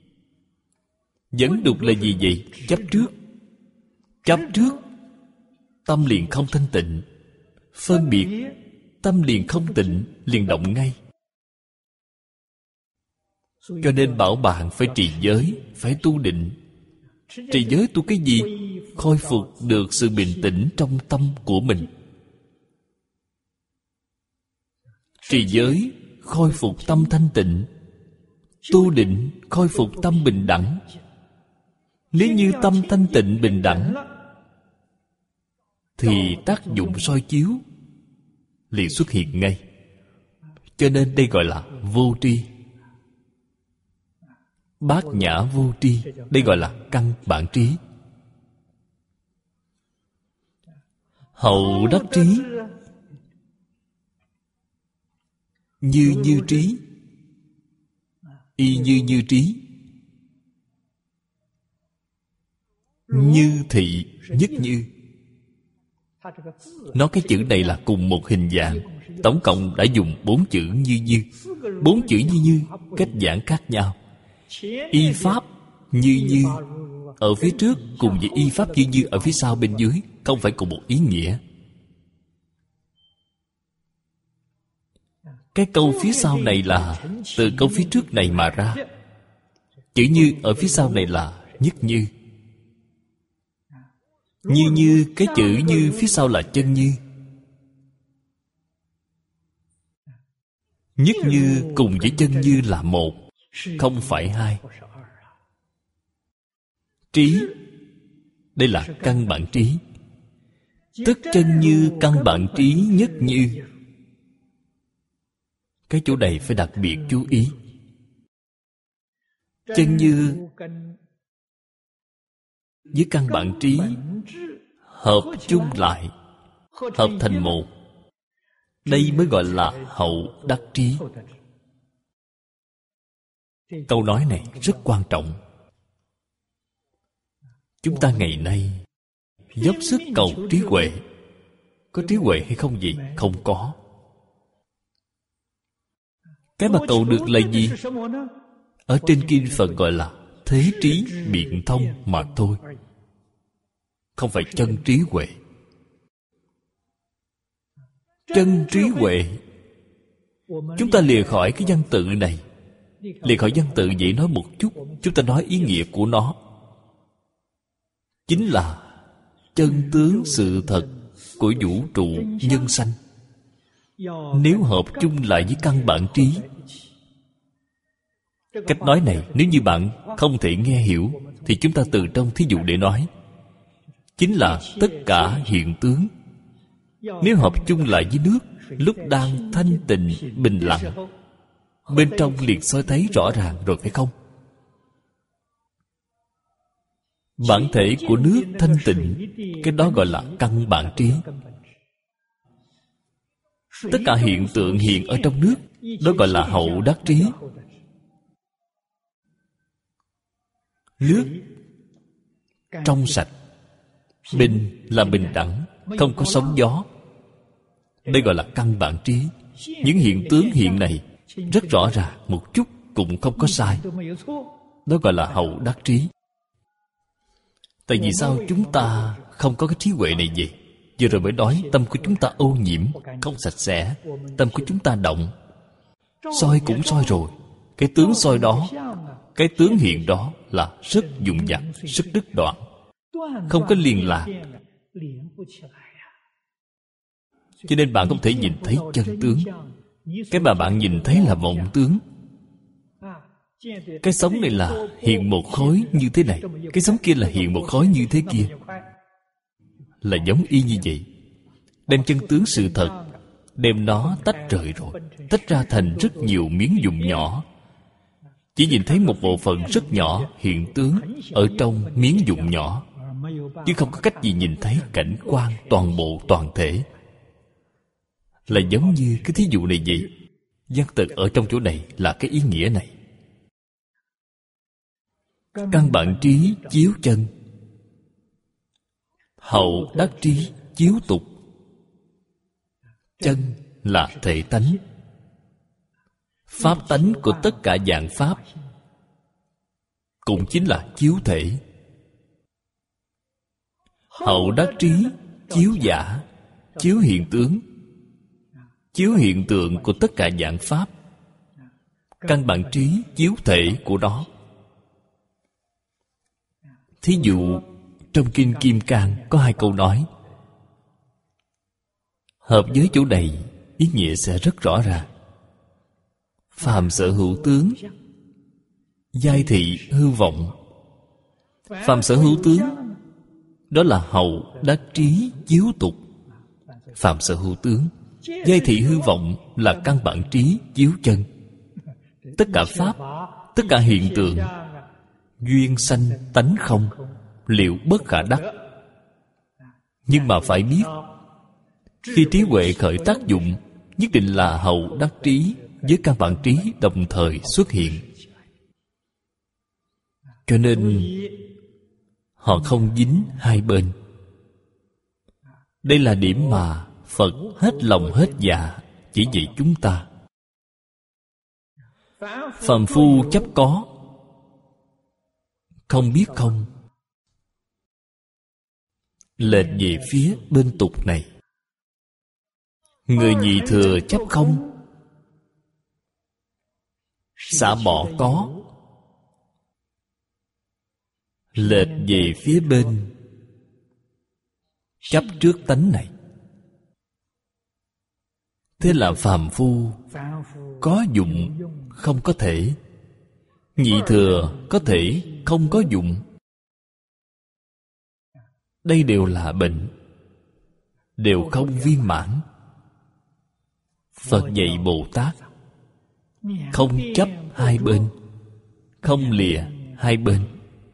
Dẫn đục là gì vậy? Chấp trước. Chấp trước, tâm liền không thanh tịnh. Phân biệt, tâm liền không tịnh, liền động ngay. Cho nên bảo bạn phải trì giới, phải tu định. Trì giới tu cái gì? Khôi phục được sự bình tĩnh trong tâm của mình. Trì giới khôi phục tâm thanh tịnh. Tu định khôi phục tâm bình đẳng. Nếu như tâm thanh tịnh bình đẳng, thì tác dụng soi chiếu liền xuất hiện ngay. Cho nên đây gọi là vô tri. Bát nhã vô tri, đây gọi là căn bản trí. Hậu đắc trí, như như trí, y như như trí, như thị nhất như. Nó cái chữ này là cùng một hình dạng. Tổng cộng đã dùng 4 chữ như như. 4 chữ như như cách giảng khác nhau. Y pháp như như ở phía trước cùng với y pháp như như ở phía sau bên dưới, không phải cùng một ý nghĩa. Cái câu phía sau này là từ câu phía trước này mà ra. Chữ như ở phía sau này là nhất như. Như như, cái chữ như phía sau là chân như. Nhất như cùng với chân như là một, không phải hai. Trí, đây là căn bản trí. Tức chân như căn bản trí nhất như. Cái chỗ này phải đặc biệt chú ý. Chân như với căn bản trí hợp chung lại, hợp thành một. Đây mới gọi là hậu đắc trí. Câu nói này rất quan trọng. Chúng ta ngày nay dốc sức cầu trí huệ. Có trí huệ hay không vậy? Không có. Cái mà cầu được là gì? Ở trên kinh Phật gọi là thế trí biện thông mà thôi, không phải chân trí huệ. Chân trí huệ, chúng ta lìa khỏi cái văn tự này. Lìa khỏi văn tự vậy nói một chút, chúng ta nói ý nghĩa của nó. Chính là chân tướng sự thật của vũ trụ nhân sanh. Nếu hợp chung lại với căn bản trí. Cách nói này nếu như bạn không thể nghe hiểu, thì chúng ta từ trong thí dụ để nói. Chính là tất cả hiện tướng Nếu hợp chung lại với nước, lúc đang thanh tịnh bình lặng, bên trong liền soi thấy rõ ràng rồi, phải không? Bản thể của nước thanh tịnh, cái đó gọi là căn bản trí. Tất cả hiện tượng hiện ở trong nước, đó gọi là hậu đắc trí. Nước trong sạch, bình là bình đẳng, không có sóng gió. Đây gọi là căn bản trí. Những hiện tướng hiện này rất rõ ràng, một chút cũng không có sai. Đó gọi là hậu đắc trí. Tại vì sao chúng ta không có cái trí huệ này vậy? Vừa rồi mới nói tâm của chúng ta ô nhiễm, không sạch sẽ. Tâm của chúng ta động, soi cũng soi rồi. Cái tướng soi đó, cái tướng hiện đó là rất vụn vặt, rất đứt đoạn, không có liên lạc. Cho nên bạn không thể nhìn thấy chân tướng. Cái mà bạn nhìn thấy là vọng tướng. Cái sống này là hiện một khối như thế này, cái sống kia là hiện một khối như thế kia, là giống y như vậy. Đem chân tướng sự thật, đem nó tách rời rồi, tách ra thành rất nhiều miếng vụn nhỏ. Chỉ nhìn thấy một bộ phận rất nhỏ hiện tướng ở trong miếng vụn nhỏ, chứ không có cách gì nhìn thấy cảnh quan toàn bộ toàn thể. Là giống như cái thí dụ này vậy. Văn tự ở trong chỗ này là cái ý nghĩa này. Căn bản trí chiếu chân, hậu đắc trí chiếu tục. Chân là thể tánh, pháp tánh của tất cả dạng pháp, cũng chính là chiếu thể. Hậu đắc trí chiếu giả, chiếu hiện tướng, chiếu hiện tượng của tất cả dạng pháp. Căn bản trí chiếu thể của nó. Thí dụ trong Kinh Kim Cang có hai câu nói, hợp với chỗ này ý nghĩa sẽ rất rõ ràng. Phàm sở hữu tướng, giai thị hư vọng. Phàm sở hữu tướng, đó là hậu đắc trí chiếu tục. Phàm sở hữu tướng, giai thị hư vọng là căn bản trí chiếu chân. Tất cả pháp, tất cả hiện tượng, duyên sanh tánh không, liệu bất khả đắc. Nhưng mà phải biết, khi trí huệ khởi tác dụng, nhất định là hậu đắc trí với căn bản trí đồng thời xuất hiện. Cho nên họ không dính hai bên. Đây là điểm mà Phật hết lòng hết dạ chỉ dạy chúng ta. Phàm phu chấp có, không biết không, lệch về phía bên tục này. Người nhị thừa chấp không, xả bỏ có, lệch về phía bên chấp trước tánh này. Thế là phàm phu có dụng không có thể, nhị thừa có thể không có dụng. Đây đều là bệnh, đều không viên mãn. Phật dạy Bồ Tát không chấp hai bên, không lìa hai bên.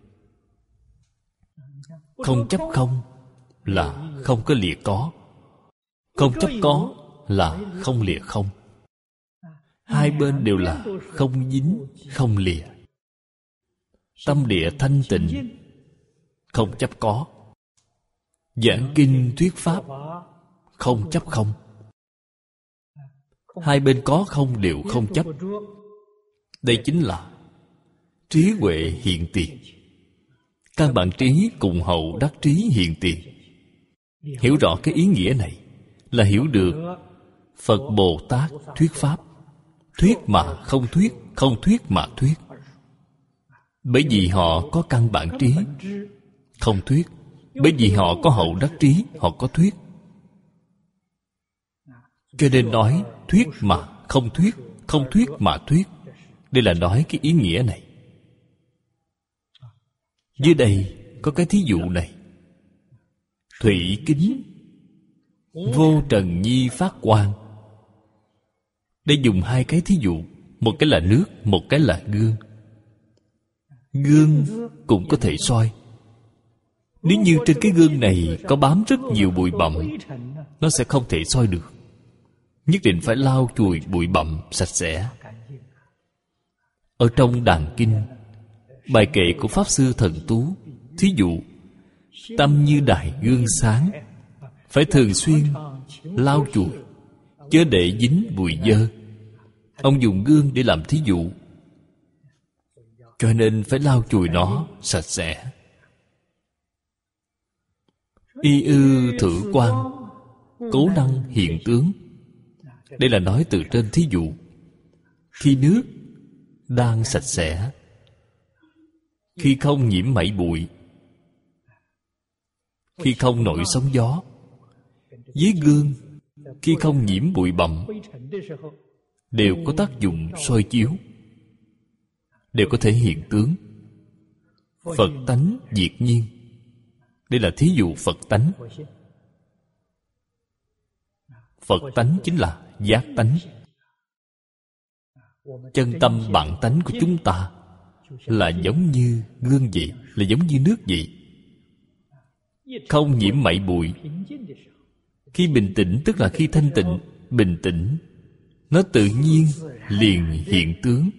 Không chấp không là không có lìa có, không chấp có là không lìa không. Hai bên đều là không dính, không lìa. Tâm địa thanh tịnh, không chấp có. Giảng kinh thuyết pháp, không chấp không. Hai bên có không đều không chấp. Đây chính là trí huệ hiện tiền. Căn bản trí cùng hậu đắc trí hiện tiền. Hiểu rõ cái ý nghĩa này là hiểu được Phật Bồ Tát thuyết pháp. Thuyết mà không thuyết, không thuyết mà thuyết. Bởi vì họ có căn bản trí, không thuyết. Bởi vì họ có hậu đắc trí, họ có thuyết. Cho nên nói thuyết mà không thuyết, không thuyết mà thuyết. Đây là nói cái ý nghĩa này. Dưới đây có cái thí dụ này. Thủy kính Vô trần nhi phát quang. Đây dùng hai cái thí dụ. Một cái là nước, một cái là gương. Gương cũng có thể soi. Nếu như trên cái gương này có bám rất nhiều bụi bặm, nó sẽ không thể soi được. Nhất định phải lau chùi bụi bặm sạch sẽ. Ở trong Đàn Kinh, bài kệ của Pháp Sư Thần Tú, thí dụ tâm như đài gương sáng, phải thường xuyên lau chùi, chớ để dính bụi dơ. Ông dùng gương để làm thí dụ, cho nên phải lau chùi nó sạch sẽ. Y ư thử quan, cố năng hiện tướng. Đây là nói từ trên thí dụ. Khi nước đang sạch sẽ, khi không nhiễm mảy bụi, khi không nổi sóng gió, với gương khi không nhiễm bụi bặm, đều có tác dụng soi chiếu, đều có thể hiện tướng. Phật tánh diệt nhiên. Đây là thí dụ Phật tánh. Phật tánh chính là giác tánh. Chân tâm bản tánh của chúng ta là giống như gương vậy, là giống như nước vậy, không nhiễm mảy bụi. Khi bình tĩnh, tức là khi thanh tịnh, bình tĩnh, nó tự nhiên liền hiện tướng.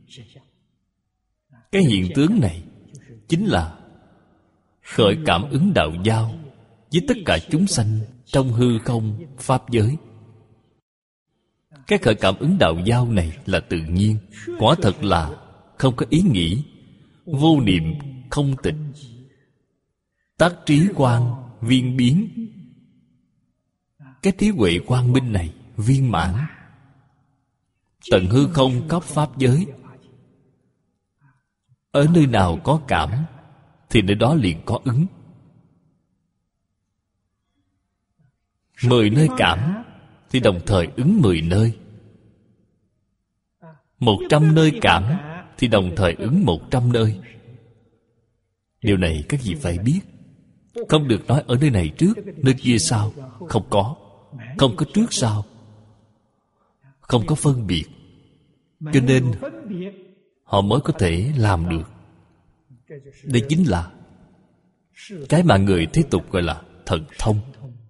Cái hiện tướng này chính là khởi cảm ứng đạo giao với tất cả chúng sanh trong hư không pháp giới. Cái khởi cảm ứng đạo giao này là tự nhiên, quả thật là không có ý nghĩ, vô niệm không tịch, tác trí quang viên biến. Cái trí huệ quang minh này viên mãn, tận hư không khắp pháp giới. Ở nơi nào có cảm thì nơi đó liền có ứng. 10 nơi cảm thì đồng thời ứng 10 nơi. 100 nơi cảm thì đồng thời ứng 100 nơi. Điều này các vị phải biết. Không được nói ở nơi này trước, nơi kia sau. Không có. Không có trước sau. Không có phân biệt. Cho nên họ mới có thể làm được. Đây chính là cái mà người thế tục gọi là thần thông.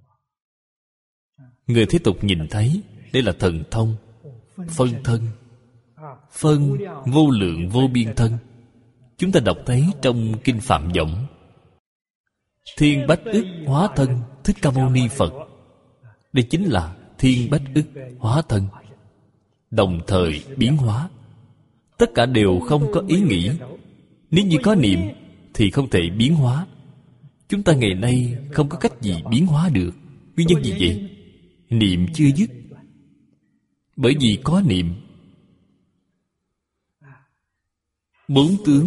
Người thế tục nhìn thấy đây là thần thông. Phân thân, phân vô lượng vô biên thân. Chúng ta đọc thấy trong Kinh Phạm Võng, thiên bách ức hóa thân Thích Ca Mâu Ni Phật. Đây chính là thiên bách ức hóa thân, đồng thời biến hóa. Tất cả đều không có ý nghĩ. Nếu như có niệm thì không thể biến hóa. Chúng ta ngày nay không có cách gì biến hóa được. Nguyên nhân gì vậy? Niệm chưa dứt. Bởi vì có niệm, 4 tướng,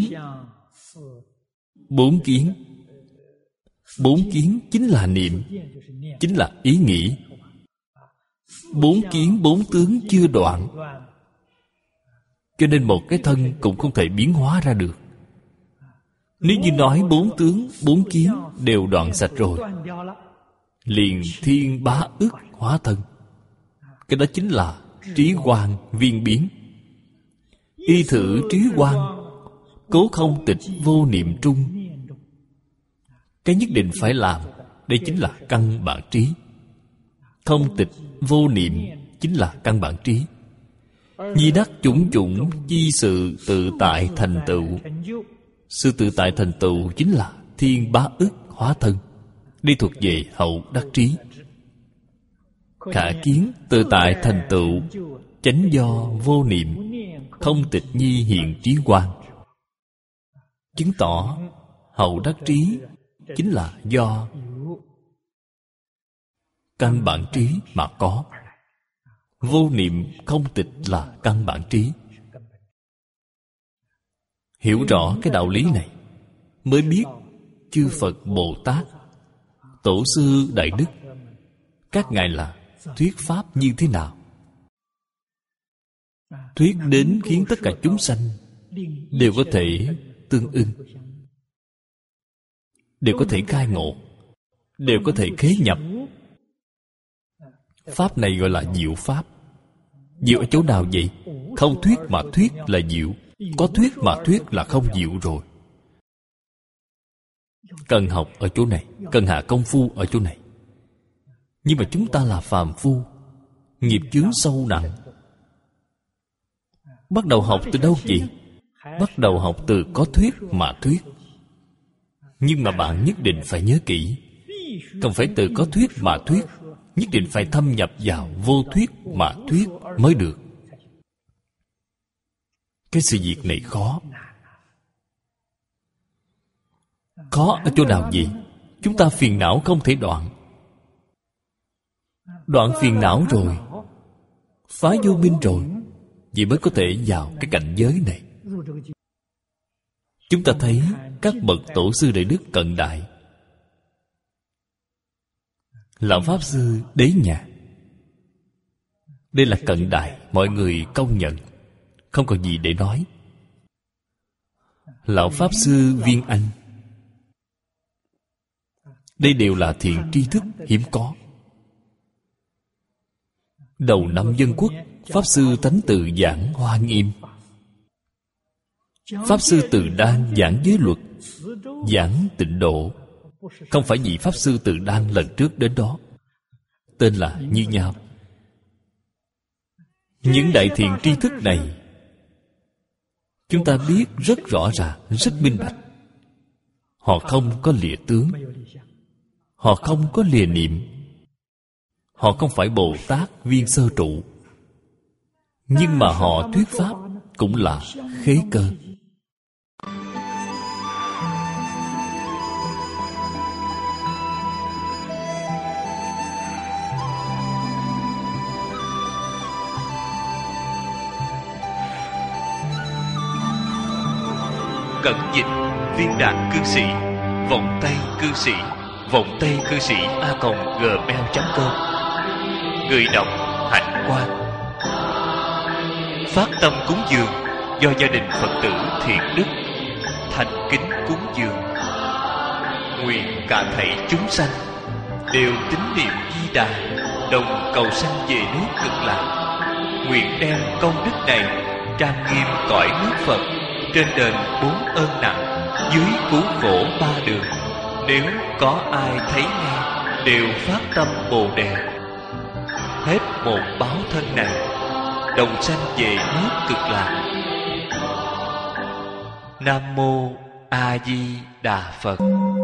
4 kiến. 4 kiến chính là niệm, chính là ý nghĩ. 4 kiến 4 tướng chưa đoạn, cho nên một cái thân cũng không thể biến hóa ra được. Nếu như nói 4 tướng 4 kiến đều đoạn sạch rồi, liền thiên bá ức hóa thân. Cái đó chính là trí quang viên biến. Y thử trí quang, cố không tịch vô niệm trung. Cái nhất định phải làm, đây chính là căn bản trí. Không tịch vô niệm chính là căn bản trí. Di đắc chủng chủng chi sự tự tại thành tựu. Sự tự tại thành tựu chính là thiên bá ức hóa thân. Đây thuộc về hậu đắc trí. Khả kiến tự tại thành tựu, chánh do vô niệm, không tịch nhi hiện trí quang. Chứng tỏ hậu đắc trí chính là do căn bản trí mà có. Vô niệm không tịch là căn bản trí. Hiểu rõ cái đạo lý này mới biết chư Phật Bồ Tát, Tổ sư Đại Đức, các ngài là thuyết pháp như thế nào. Thuyết đến khiến tất cả chúng sanh đều có thể tương ưng, đều có thể khai ngộ, đều có thể khế nhập. Pháp này gọi là diệu pháp. Diệu ở chỗ nào vậy? Không thuyết mà thuyết là diệu, có thuyết mà thuyết là không diệu rồi. Cần học ở chỗ này, cần hạ công phu ở chỗ này. Nhưng mà chúng ta là phàm phu, nghiệp chướng sâu nặng. Bắt đầu học từ đâu vậy? Bắt đầu học từ có thuyết mà thuyết. Nhưng mà bạn nhất định phải nhớ kỹ, không phải từ có thuyết mà thuyết, nhất định phải thâm nhập vào vô thuyết mà thuyết mới được. Cái sự việc này khó. Khó ở chỗ nào vậy? Chúng ta phiền não không thể đoạn. Đoạn phiền não rồi, phá vô minh rồi, vậy mới có thể vào cái cảnh giới này. Chúng ta thấy các bậc tổ sư đại đức cận đại, Lão Pháp Sư Đế Nhạc, đây là cận đại, mọi người công nhận, không còn gì để nói. Lão Pháp Sư Viên Anh, đây đều là thiện tri thức hiếm có. Đầu năm Dân Quốc, Pháp Sư Thánh Từ giảng Hoa Nghiêm, Pháp Sư Từ Đan giảng Giới Luật, giảng Tịnh Độ. Không phải vị Pháp Sư Từ Đan lần trước đến đó, tên là như nhau. Những đại thiện tri thức này chúng ta biết rất rõ ràng, rất minh bạch. Họ không có lìa tướng, họ không có lìa niệm, họ không phải Bồ Tát viên sơ trụ, nhưng mà họ thuyết pháp cũng là khế cơ. Cẩn dịch Viên Đạn Cư Sĩ, Vọng Tây Cư Sĩ, Vọng Tây Cư Sĩ @gmail.com. Người đọc Hạnh Quang. Phát tâm cúng dường do gia đình Phật tử Thiện Đức thành kính cúng dường. Nguyện cả thảy chúng sanh đều tín niệm Di Đà, đồng cầu sanh về nước Cực Lạc. Nguyện đem công đức này trang nghiêm cõi nước Phật, trên đền 4 ơn nặng, dưới cứu khổ 3 đường. Nếu có ai thấy nghe đều phát tâm Bồ Đề, hết một báo thân này đồng sanh về nước Cực Lạc. Nam mô A Di Đà Phật.